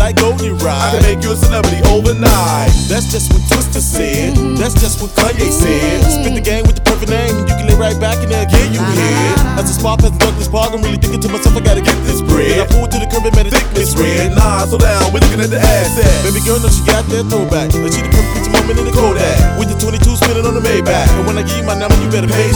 like Goldie Ride. I can make you a celebrity overnight. That's just what Twista said. That's just what Kanye said. Spit the game with the perfect name, and you can lay right back and then get you hit. As a smart past Douglas Park, I'm really thinking to myself, I gotta get this bread. I pull to the curb and made it thick, Miss Red. Nah, slow down, we're looking at the asset. Baby girl, know she got that throwback. Like she the perfect picture moment in the Kodak. With the 22 spinning on the Maybach. And when I give you my number, you better pay